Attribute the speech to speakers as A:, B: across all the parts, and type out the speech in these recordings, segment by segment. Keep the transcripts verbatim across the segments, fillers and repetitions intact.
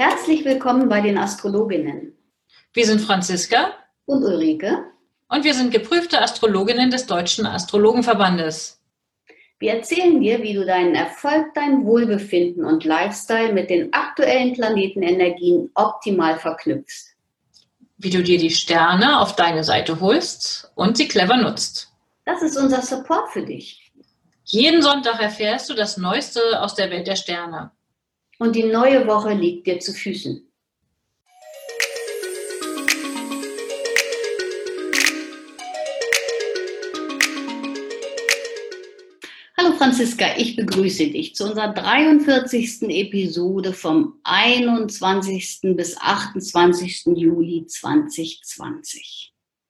A: Herzlich willkommen bei den Astrologinnen.
B: Wir sind Franziska
A: und Ulrike
B: und wir sind geprüfte Astrologinnen des Deutschen Astrologenverbandes.
A: Wir erzählen dir, wie du deinen Erfolg, dein Wohlbefinden und Lifestyle mit den aktuellen Planetenenergien optimal verknüpfst.
B: Wie du dir die Sterne auf deine Seite holst und sie clever nutzt.
A: Das ist unser Support für dich.
B: Jeden Sonntag erfährst du das Neueste aus der Welt der Sterne.
A: Und die neue Woche liegt dir zu Füßen. Hallo Franziska, ich begrüße dich zu unserer dreiundvierzigsten Episode vom einundzwanzigsten bis achtundzwanzigsten Juli zweitausendzwanzig.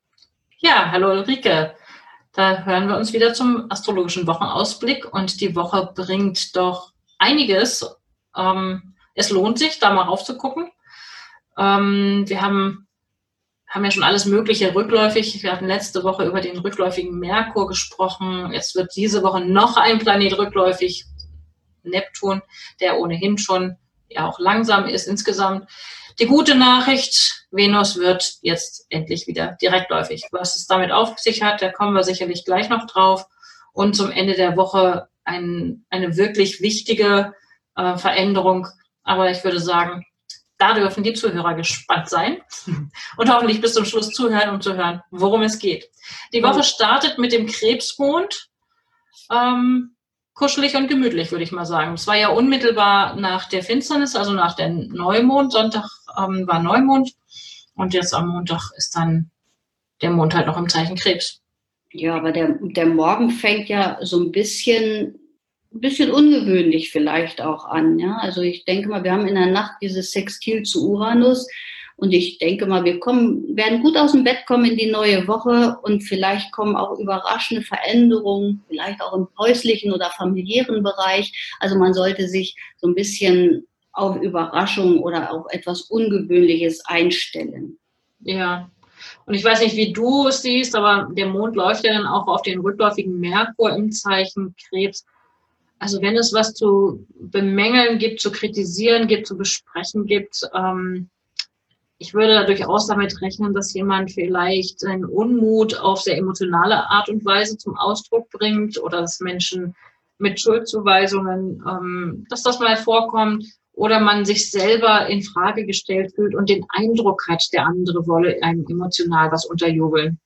B: Ja, hallo Ulrike. Da hören wir uns wieder zum astrologischen Wochenausblick und die Woche bringt doch einiges. Ähm, es lohnt sich, da mal raufzugucken. Ähm, wir haben, haben ja schon alles Mögliche rückläufig. Wir hatten letzte Woche über den rückläufigen Merkur gesprochen. Jetzt wird diese Woche noch ein Planet rückläufig, Neptun, der ohnehin schon ja auch langsam ist insgesamt. Die gute Nachricht, Venus wird jetzt endlich wieder direktläufig. Was es damit auf sich hat, da kommen wir sicherlich gleich noch drauf. Und zum Ende der Woche ein, eine wirklich wichtige äh, Veränderung. Aber ich würde sagen, da dürfen die Zuhörer gespannt sein und hoffentlich bis zum Schluss zuhören, um zu hören, worum es geht. Die Woche startet mit dem Krebsmond. Ähm, kuschelig und gemütlich, würde ich mal sagen. Es war ja unmittelbar nach der Finsternis, also nach dem Neumond. Sonntag ähm, war Neumond und jetzt am Montag ist dann der Mond halt noch im Zeichen Krebs.
A: Ja, aber der, der Morgen fängt ja so ein bisschen, ein bisschen ungewöhnlich vielleicht auch an. Ja? Also ich denke mal, wir haben in der Nacht dieses Sextil zu Uranus und ich denke mal, wir kommen, werden gut aus dem Bett kommen in die neue Woche und vielleicht kommen auch überraschende Veränderungen, vielleicht auch im häuslichen oder familiären Bereich. Also man sollte sich so ein bisschen auf Überraschungen oder auch etwas Ungewöhnliches einstellen.
B: Ja. Und ich weiß nicht, wie du es siehst, aber der Mond läuft ja dann auch auf den rückläufigen Merkur im Zeichen Krebs. Also wenn es was zu bemängeln gibt, zu kritisieren gibt, zu besprechen gibt, ähm, ich würde da durchaus damit rechnen, dass jemand vielleicht seinen Unmut auf sehr emotionale Art und Weise zum Ausdruck bringt oder dass Menschen mit Schuldzuweisungen, ähm, dass das mal vorkommt oder man sich selber in Frage gestellt fühlt und den Eindruck hat, der andere wolle einem emotional was unterjubeln.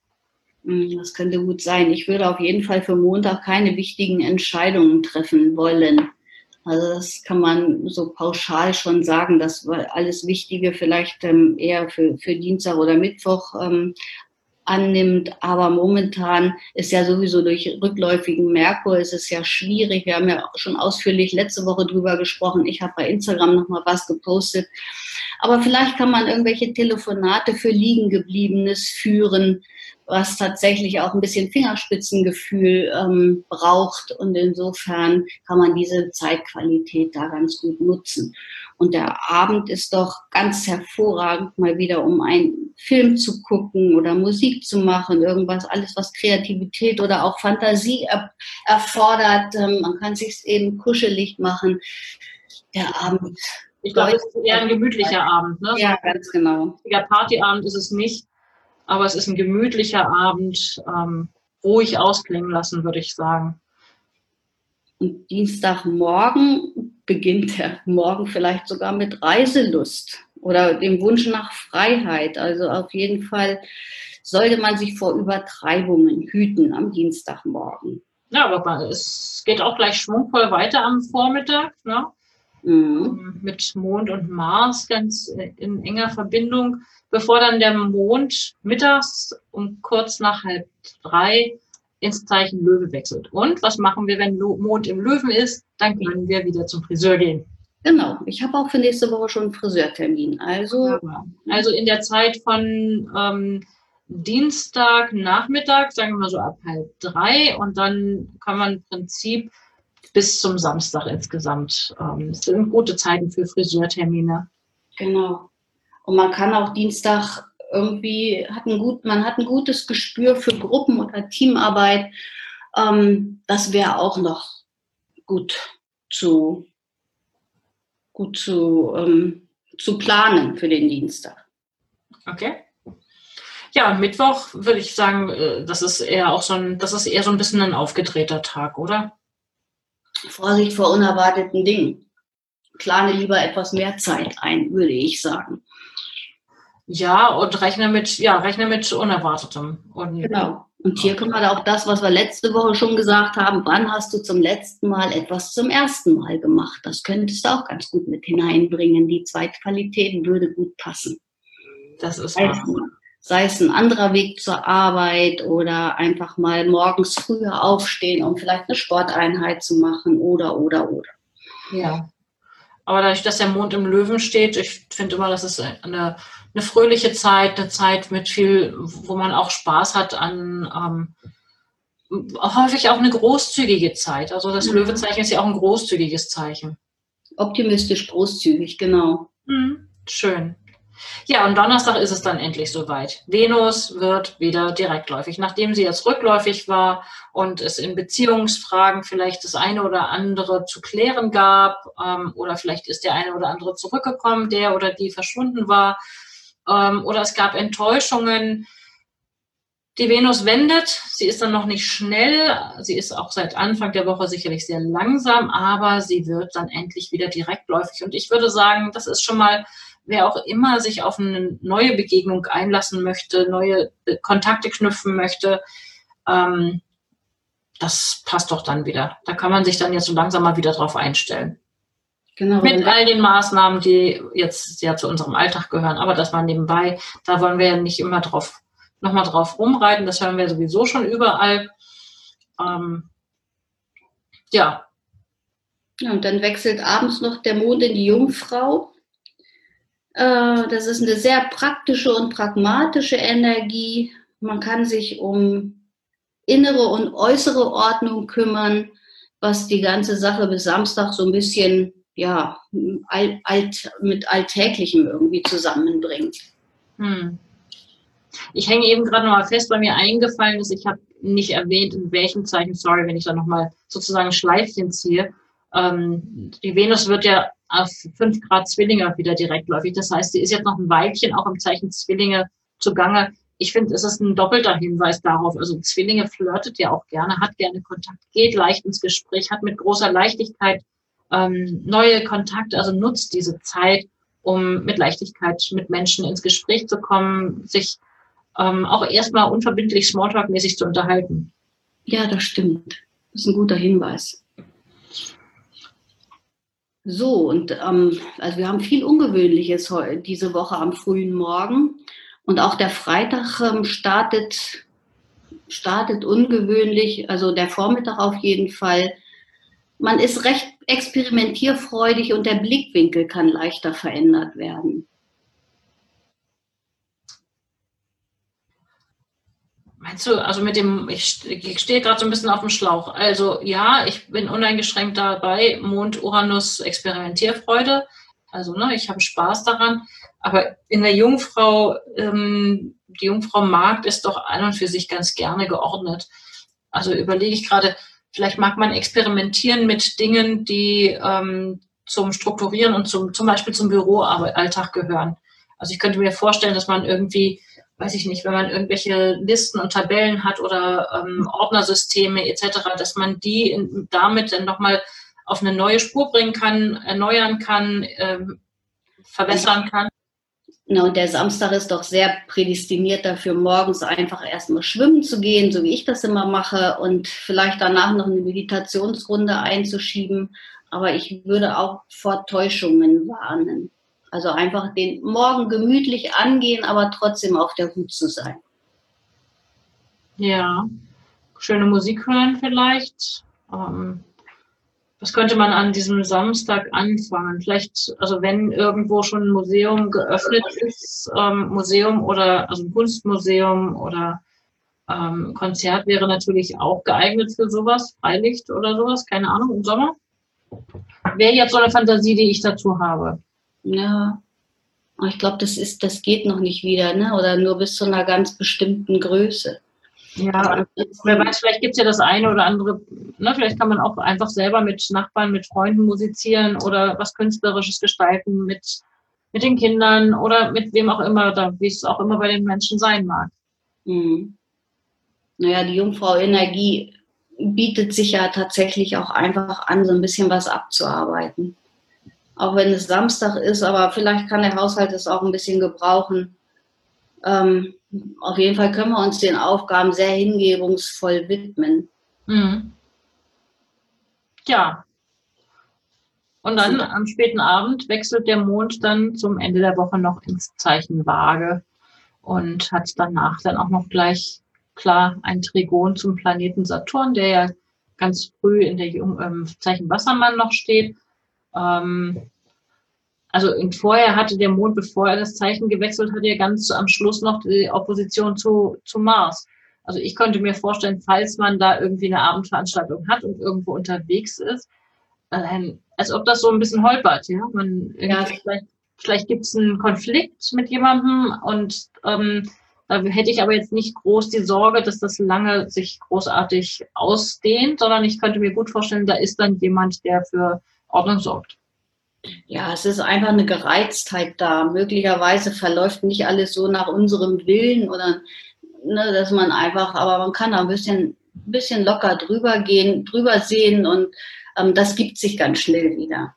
A: Das könnte gut sein. Ich würde auf jeden Fall für Montag keine wichtigen Entscheidungen treffen wollen. Also das kann man so pauschal schon sagen, dass alles Wichtige vielleicht ähm, eher für, für Dienstag oder Mittwoch ähm, annimmt. Aber momentan ist ja sowieso durch rückläufigen Merkur ist es ja schwierig. Wir haben ja schon ausführlich letzte Woche drüber gesprochen. Ich habe bei Instagram noch mal was gepostet. Aber vielleicht kann man irgendwelche Telefonate für Liegengebliebenes führen, was tatsächlich auch ein bisschen Fingerspitzengefühl ähm, braucht. Und insofern kann man diese Zeitqualität da ganz gut nutzen. Und der Abend ist doch ganz hervorragend mal wieder, um einen Film zu gucken oder Musik zu machen, irgendwas, alles, was Kreativität oder auch Fantasie er- erfordert. Ähm, man kann sich eben kuschelig machen. Der Abend.
B: Ich glaube, es ist eher ein gemütlicher Abend. Ne?
A: Ja, ganz genau.
B: Ein Partyabend ist es nicht. Aber es ist ein gemütlicher Abend, ähm, ruhig ausklingen lassen, würde ich sagen.
A: Und Dienstagmorgen beginnt der Morgen vielleicht sogar mit Reiselust oder dem Wunsch nach Freiheit. Also auf jeden Fall sollte man sich vor Übertreibungen hüten am Dienstagmorgen.
B: Ja, aber es geht auch gleich schwungvoll weiter am Vormittag, ne? Mhm. Mit Mond und Mars ganz in enger Verbindung, bevor dann der Mond mittags um kurz nach halb drei ins Zeichen Löwe wechselt. Und was machen wir, wenn Mond im Löwen ist? Dann können wir wieder zum Friseur gehen.
A: Genau, ich habe auch für nächste Woche schon einen Friseurtermin. Also,
B: also in der Zeit von ähm, Dienstag Nachmittag, sagen wir mal so ab halb drei, und dann kann man im Prinzip bis zum Samstag insgesamt. Ähm, das sind gute Zeiten für Friseurtermine.
A: Genau. Und man kann auch Dienstag irgendwie, hat ein gut, man hat ein gutes Gespür für Gruppen- oder Teamarbeit. Ähm, das wäre auch noch gut zu, gut zu, ähm, zu planen für den Dienstag.
B: Okay. Ja, und Mittwoch würde ich sagen, das ist eher auch so ein, das ist eher so ein bisschen ein aufgedrehter Tag, oder?
A: Vorsicht vor unerwarteten Dingen. Plane lieber etwas mehr Zeit ein, würde ich sagen.
B: Ja, und rechne mit, ja, rechne mit Unerwartetem. Und
A: genau. Und hier kommt halt auch das, was wir letzte Woche schon gesagt haben. Wann hast du zum letzten Mal etwas zum ersten Mal gemacht? Das könntest du auch ganz gut mit hineinbringen. Die Zweitqualität würde gut passen.
B: Das ist
A: sei, es, sei es ein anderer Weg zur Arbeit oder einfach mal morgens früher aufstehen, um vielleicht eine Sporteinheit zu machen oder, oder, oder.
B: Ja. Aber dadurch, dass der Mond im Löwen steht, ich finde immer, das ist eine, eine fröhliche Zeit, eine Zeit mit viel, wo man auch Spaß hat an, ähm, häufig auch eine großzügige Zeit. Also das mhm. Löwezeichen ist ja auch ein großzügiges Zeichen.
A: Optimistisch, großzügig, genau.
B: Mhm. Schön. Ja, und Donnerstag ist es dann endlich soweit. Venus wird wieder direktläufig. Nachdem sie jetzt rückläufig war und es in Beziehungsfragen vielleicht das eine oder andere zu klären gab, ähm, oder vielleicht ist der eine oder andere zurückgekommen, der oder die verschwunden war, ähm, oder es gab Enttäuschungen. Die Venus wendet, sie ist dann noch nicht schnell, sie ist auch seit Anfang der Woche sicherlich sehr langsam, aber sie wird dann endlich wieder direktläufig. Und ich würde sagen, das ist schon mal, wer auch immer sich auf eine neue Begegnung einlassen möchte, neue Kontakte knüpfen möchte, ähm, das passt doch dann wieder. Da kann man sich dann jetzt so langsam mal wieder drauf einstellen. Genau. Mit all den Maßnahmen, die jetzt ja zu unserem Alltag gehören, aber das mal nebenbei, da wollen wir ja nicht immer drauf, nochmal drauf rumreiten, das hören wir sowieso schon überall. Ähm, ja.
A: Ja, und dann wechselt abends noch der Mond in die Jungfrau. Das ist eine sehr praktische und pragmatische Energie. Man kann sich um innere und äußere Ordnung kümmern, was die ganze Sache bis Samstag so ein bisschen ja, alt, mit Alltäglichem irgendwie zusammenbringt.
B: Hm. Ich hänge eben gerade noch mal fest, weil mir eingefallen ist, ich habe nicht erwähnt, in welchem Zeichen, sorry, wenn ich da nochmal sozusagen Schleifchen ziehe. Ähm, die Venus wird ja auf fünf Grad Zwillinge wieder direktläufig. Das heißt, sie ist jetzt noch ein Weilchen auch im Zeichen Zwillinge zugange. Ich finde, es ist ein doppelter Hinweis darauf. Also Zwillinge flirtet ja auch gerne, hat gerne Kontakt, geht leicht ins Gespräch, hat mit großer Leichtigkeit ähm, neue Kontakte, also nutzt diese Zeit, um mit Leichtigkeit mit Menschen ins Gespräch zu kommen, sich ähm, auch erstmal unverbindlich Smalltalk-mäßig zu unterhalten.
A: Ja, das stimmt. Das ist ein guter Hinweis. So, und ähm, also wir haben viel Ungewöhnliches heute, diese Woche am frühen Morgen. Und auch der Freitag ähm, startet, startet ungewöhnlich, also der Vormittag auf jeden Fall. Man ist recht experimentierfreudig und der Blickwinkel kann leichter verändert werden.
B: Meinst du, also mit dem, ich, ich stehe gerade so ein bisschen auf dem Schlauch. Also ja, ich bin uneingeschränkt dabei, Mond, Uranus, Experimentierfreude. Also ne, ich habe Spaß daran. Aber in der Jungfrau, ähm, die Jungfrau Magd ist doch an und für sich ganz gerne geordnet. Also überlege ich gerade, vielleicht mag man experimentieren mit Dingen, die ähm, zum Strukturieren und zum, zum Beispiel zum Büroalltag gehören. Also ich könnte mir vorstellen, dass man irgendwie, weiß ich nicht, wenn man irgendwelche Listen und Tabellen hat oder ähm, Ordnersysteme et cetera, dass man die in, damit dann nochmal auf eine neue Spur bringen kann, erneuern kann, ähm, verbessern kann.
A: Na, und der Samstag ist doch sehr prädestiniert dafür, morgens einfach erstmal schwimmen zu gehen, so wie ich das immer mache, und vielleicht danach noch eine Meditationsrunde einzuschieben. Aber ich würde auch vor Täuschungen warnen. Also einfach den Morgen gemütlich angehen, aber trotzdem auf der Hut zu sein.
B: Ja, schöne Musik hören vielleicht. Ähm, was könnte man an diesem Samstag anfangen? Vielleicht, also wenn irgendwo schon ein Museum geöffnet ist, ähm, Museum oder also ein Kunstmuseum oder ähm, Konzert wäre natürlich auch geeignet für sowas, Freilicht oder sowas, keine Ahnung, im Sommer. Wäre jetzt so eine Fantasie, die ich dazu habe.
A: Ja, ich glaube, das ist, das geht noch nicht wieder, ne? Oder nur bis zu einer ganz bestimmten Größe.
B: Ja, wer weiß, vielleicht gibt es ja das eine oder andere, ne, vielleicht kann man auch einfach selber mit Nachbarn, mit Freunden musizieren oder was Künstlerisches gestalten mit mit den Kindern oder mit wem auch immer, oder wie es auch immer bei den Menschen sein mag.
A: Mhm. Naja, die Jungfrau-Energie bietet sich ja tatsächlich auch einfach an, so ein bisschen was abzuarbeiten. Auch wenn es Samstag ist, aber vielleicht kann der Haushalt es auch ein bisschen gebrauchen. Ähm, auf jeden Fall können wir uns den Aufgaben sehr hingebungsvoll widmen.
B: Mhm. Ja. Und dann am späten Abend wechselt der Mond dann zum Ende der Woche noch ins Zeichen Waage und hat danach dann auch noch gleich klar ein Trigon zum Planeten Saturn, der ja ganz früh in der Jung ähm, Zeichen Wassermann noch steht. Ähm, also vorher hatte der Mond, bevor er das Zeichen gewechselt hat, ja ganz am Schluss noch die Opposition zu, zu Mars. Also ich könnte mir vorstellen, falls man da irgendwie eine Abendveranstaltung hat und irgendwo unterwegs ist, ähm, als ob das so ein bisschen holpert, ja. Man
A: Ja,
B: vielleicht, vielleicht gibt es einen Konflikt mit jemandem und ähm, da hätte ich aber jetzt nicht groß die Sorge, dass das lange sich großartig ausdehnt, sondern ich könnte mir gut vorstellen, da ist dann jemand, der für Ordnung sorgt.
A: ja, es ist einfach eine Gereiztheit da. Möglicherweise verläuft nicht alles so nach unserem Willen oder ne, dass man einfach, aber man kann da ein bisschen, bisschen locker drüber gehen, drüber sehen und ähm, das gibt sich ganz schnell wieder.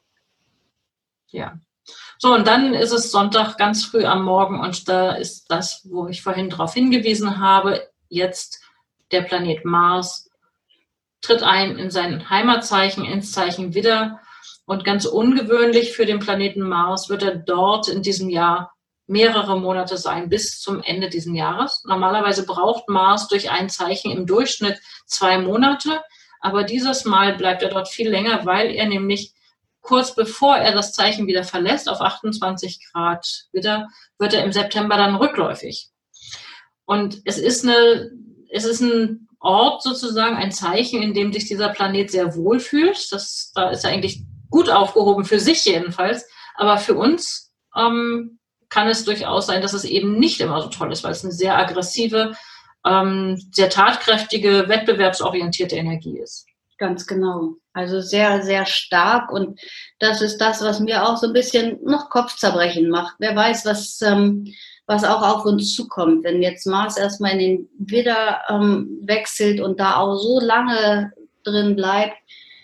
B: Ja. So, und dann ist es Sonntag ganz früh am Morgen und da ist das, wo ich vorhin darauf hingewiesen habe, jetzt der Planet Mars tritt ein in sein Heimatzeichen, ins Zeichen Widder. Und ganz ungewöhnlich für den Planeten Mars wird er dort in diesem Jahr mehrere Monate sein, bis zum Ende dieses Jahres. Normalerweise braucht Mars durch ein Zeichen im Durchschnitt zwei Monate, aber dieses Mal bleibt er dort viel länger, weil er nämlich kurz bevor er das Zeichen wieder verlässt, auf achtundzwanzig Grad Widder, wird er im September dann rückläufig. Und es ist eine, es ist ein Ort sozusagen, ein Zeichen, in dem sich dieser Planet sehr wohl fühlt. Das, da ist er eigentlich gut aufgehoben, für sich jedenfalls. Aber für uns ähm, kann es durchaus sein, dass es eben nicht immer so toll ist, weil es eine sehr aggressive, ähm, sehr tatkräftige, wettbewerbsorientierte Energie ist.
A: Ganz genau. Also sehr, sehr stark und das ist das, was mir auch so ein bisschen noch Kopfzerbrechen macht. Wer weiß, was, ähm, was auch auf uns zukommt, wenn jetzt Mars erstmal in den Widder ähm, wechselt und da auch so lange drin bleibt.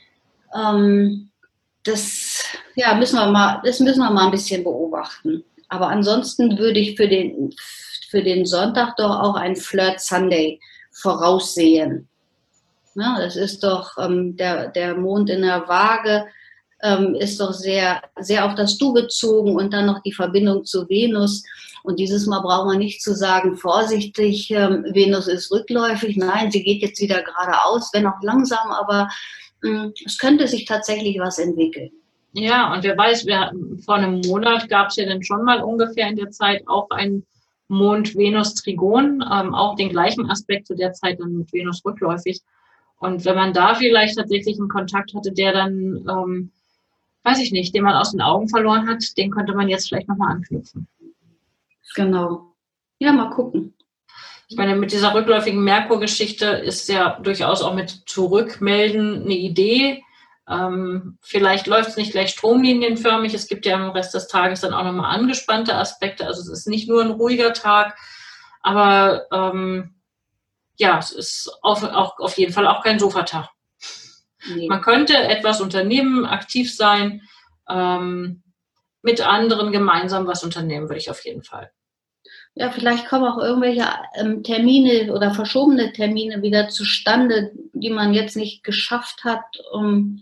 A: Ähm, das ja, müssen wir mal, das müssen wir mal ein bisschen beobachten. Aber ansonsten würde ich für den, für den Sonntag doch auch ein Flirt Sunday voraussehen. Ja, das ist doch ähm, der, der Mond in der Waage ähm, ist doch sehr, sehr auf das Du bezogen und dann noch die Verbindung zu Venus. Und dieses Mal brauchen wir nicht zu sagen, vorsichtig, ähm, Venus ist rückläufig. Nein, sie geht jetzt wieder geradeaus, wenn auch langsam, aber ähm, es könnte sich tatsächlich was entwickeln.
B: Ja, und wer weiß, wir, vor einem Monat gab es ja dann schon mal ungefähr in der Zeit auch ein Mond-Venus-Trigon, ähm, auch den gleichen Aspekt zu der Zeit dann mit Venus rückläufig. Und wenn man da vielleicht tatsächlich einen Kontakt hatte, der dann, ähm, weiß ich nicht, den man aus den Augen verloren hat, den könnte man jetzt vielleicht nochmal anknüpfen.
A: Genau. Ja, mal gucken.
B: Ich meine, mit dieser rückläufigen Merkur-Geschichte ist ja durchaus auch mit Zurückmelden eine Idee. Ähm, vielleicht läuft es nicht gleich stromlinienförmig. Es gibt ja im Rest des Tages dann auch nochmal angespannte Aspekte. Also es ist nicht nur ein ruhiger Tag, aber ähm, ja, es ist auf, auch auf jeden Fall auch kein Sofatag. Nee. Man könnte etwas unternehmen, aktiv sein, ähm, mit anderen gemeinsam was unternehmen, würde ich auf jeden Fall.
A: Ja, vielleicht kommen auch irgendwelche ähm, Termine oder verschobene Termine wieder zustande, die man jetzt nicht geschafft hat. Um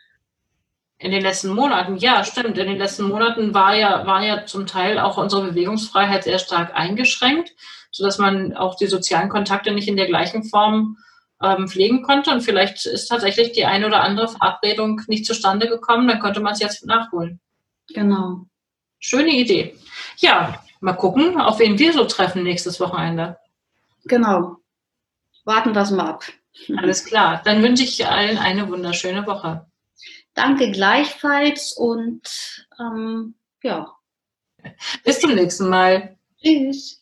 B: in den letzten Monaten, ja, stimmt. In den letzten Monaten war ja, war ja zum Teil auch unsere Bewegungsfreiheit sehr stark eingeschränkt, sodass man auch die sozialen Kontakte nicht in der gleichen Form ähm, pflegen konnte. Und vielleicht ist tatsächlich die eine oder andere Verabredung nicht zustande gekommen, dann könnte man es jetzt nachholen.
A: Genau.
B: Schöne Idee. Ja, mal gucken, auf wen wir so treffen nächstes Wochenende.
A: Genau. Warten wir es mal ab.
B: Alles klar. Dann wünsche ich allen eine wunderschöne Woche.
A: Danke gleichfalls und ähm, ja.
B: Bis zum nächsten Mal.
A: Tschüss.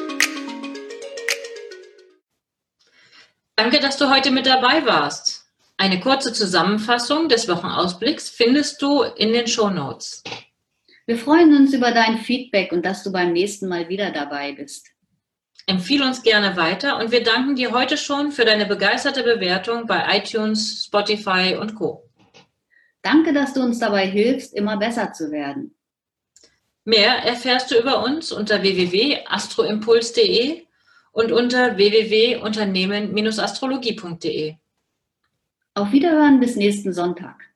B: Danke, dass du heute mit dabei warst. Eine kurze Zusammenfassung des Wochenausblicks findest du in den Shownotes.
A: Wir freuen uns über dein Feedback und dass du beim nächsten Mal wieder dabei bist.
B: Empfehle uns gerne weiter und wir danken dir heute schon für deine begeisterte Bewertung bei iTunes, Spotify und Co.
A: Danke, dass du uns dabei hilfst, immer besser zu werden.
B: Mehr erfährst du über uns unter w w w punkt astroimpuls punkt d e und unter w w w punkt unternehmen Bindestrich astrologie punkt d e.
A: Auf Wiederhören bis nächsten Sonntag.